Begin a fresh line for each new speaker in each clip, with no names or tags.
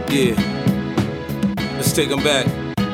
Yeah, let's take them back.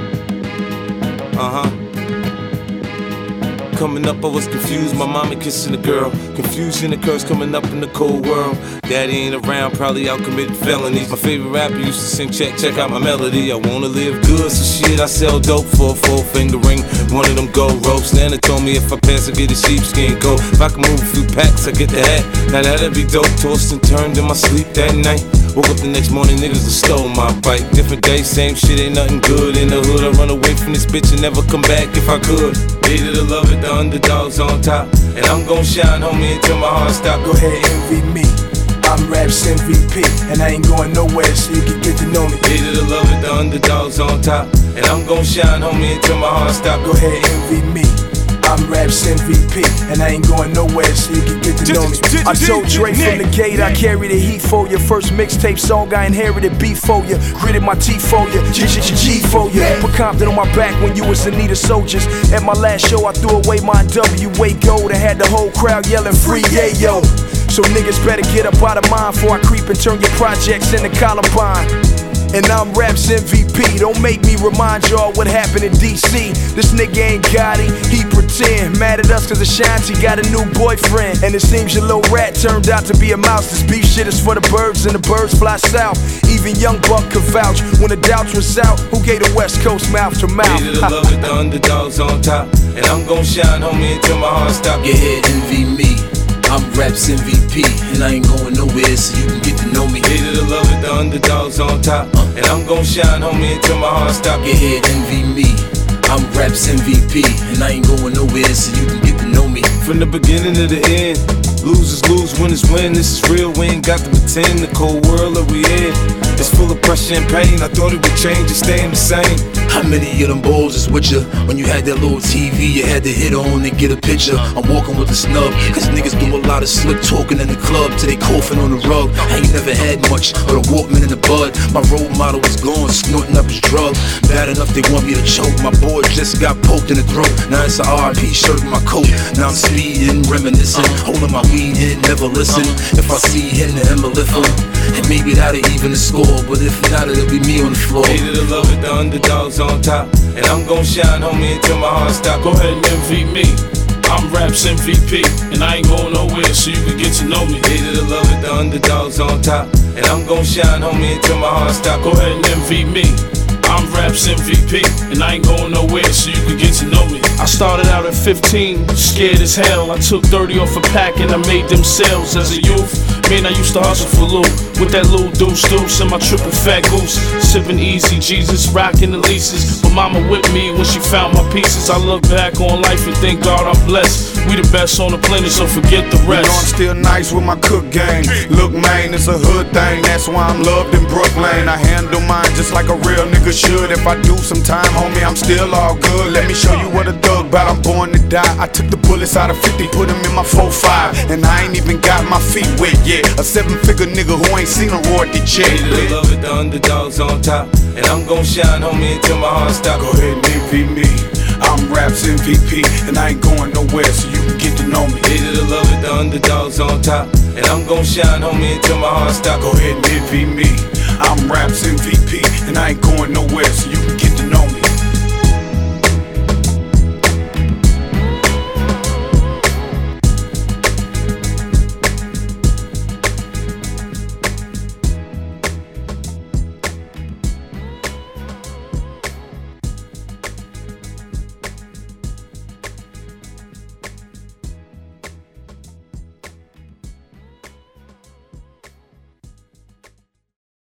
Coming up, I was confused. My mama kissing a girl. Confusion occurs coming up in the cold world. Daddy ain't around, probably out committing felonies. My favorite rapper used to sing, check out my melody. I wanna live good, so shit, I sell dope for a 4-finger ring. One of them gold ropes. Nana told me if I pass, I get a sheepskin coat. If I can move a few packs, I get the hat. Now that'd be dope. Tossed and turned in my sleep that night. Woke up the next morning, niggas have stole my bike. Different day, same shit, ain't nothing good. In the hood, I run away from this bitch and never come back if I could. Hated to love it, the underdog's on top. And I'm gon' shine, homie, until my heart stop.
Go ahead, envy me. I'm Raps MVP, and I ain't going nowhere, so you can get to know me.
Hated to love it, the underdog's on top. And I'm gon' shine, homie, until my heart stop.
Go ahead, envy me. I'm Raps MVP, and I ain't going nowhere, so you can get to know me. I told Dre from the gate, I carry the heat for you. First mixtape song, I inherited beef for you. Gritted my teeth for you, G for you. Put Compton on my back when you was in need of soldiers. At my last show, I threw away my WA gold and had the whole crowd yelling free yayo. So niggas better get up out of mine before I creep and turn your projects into Columbine. And I'm Raps MVP, don't make me remind y'all what happened in DC. This nigga ain't got it, he pretend. Mad at us cause Ashanti got a new boyfriend. And it seems your little rat turned out to be a mouse. This beef shit is for the birds and the birds fly south. Even Young Buck could vouch when the doubts was out. Who gave the West Coast mouth to mouth?
Hated to love it, the underdog's on top. And I'm gon' shine, homie, until my heart stop.
Yeah, envy me. I'm Raps MVP, and I ain't going nowhere, so you can get to know me.
Hated to love it, the underdog's on top. And I'm gon' shine, homie, until my heart stop.
Yeah, envy me. I'm Raps MVP, and I ain't going nowhere, so you can get to know me.
From the beginning to the end, losers lose, winners win. This is real, we ain't got to pretend. The cold world that we in, it's full of pressure and pain. I thought it would change, it's staying the same.
How many of them balls is with ya? When you had that little TV, you had to hit on and get a picture. I'm walking with a snub, cause niggas do a lot of slick talking in the club till they coughing on the rug. I ain't never had much, but a Walkman in the bud. My role model was gone, snorting up his drug. Bad enough they want me to choke. My boy just got poked in the throat. Now it's a RIP shirt in my coat. Now I'm speeding, reminiscing, holding my weed in, never listen. If I see him, then I'ma lift him. And maybe that'll even the score, but if not, it'll be me on the floor.
Hated to love it, the underdog's on top. And I'm gon' shine, homie, until my heart stop.
Go ahead and envy me. I'm Raps MVP, and I ain't going nowhere, so you can get to know me.
Hated to love it, the underdog's on top. And I'm gon' shine, homie, until my heart stop.
Go ahead and envy me. I'm Raps MVP, and I ain't going nowhere, so you can get to know me. I started out at 15, scared as hell. I took 30 off a pack and I made them sales as a youth. Man, I used to hustle for loot with that little deuce and my triple fat goose. Sipping easy, Jesus, rocking the leases. But mama with me when she found my pieces. I look back on life and thank God I'm blessed. We the best on the planet, so forget the rest.
You know I'm still nice with my cook game. Look, man, it's a hood thing. That's why I'm loved in Brooklyn. I handle mine just like a real nigga should. If I do some time, homie, I'm still all good. Let me show you what a thug bout. I'm born to die. I took the bullets out of 50, put them in my 4-5. And I ain't even got my feet wet yet. A 7-figure nigga who ain't seen a royalty check.
Hated to love it, the underdog's on top. And I'm gon' shine, homie, until my heart stop.
Go ahead and envy me. I'm Raps MVP, and I ain't going nowhere, so you can get to know me.
Hated to love it, the underdog's on top. And I'm gon' shine, homie, until my heart stop.
Go ahead and envy me. I'm Raps MVP, and I ain't going nowhere, so you can get to know me.